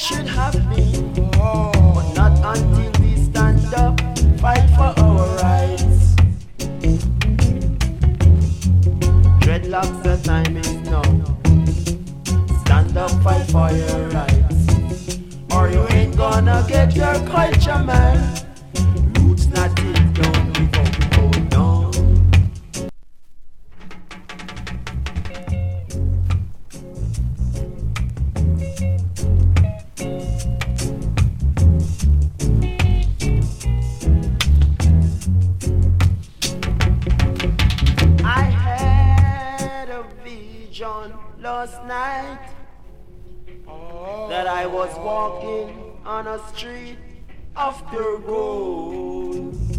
should have been, but not until we stand up, fight for our rights. Dreadlocks, the time is now. Stand up, fight for your rights, or you ain't gonna get your culture, man. Roots not till down without go down. I had a vision last night that I was walking on a street of pure gold.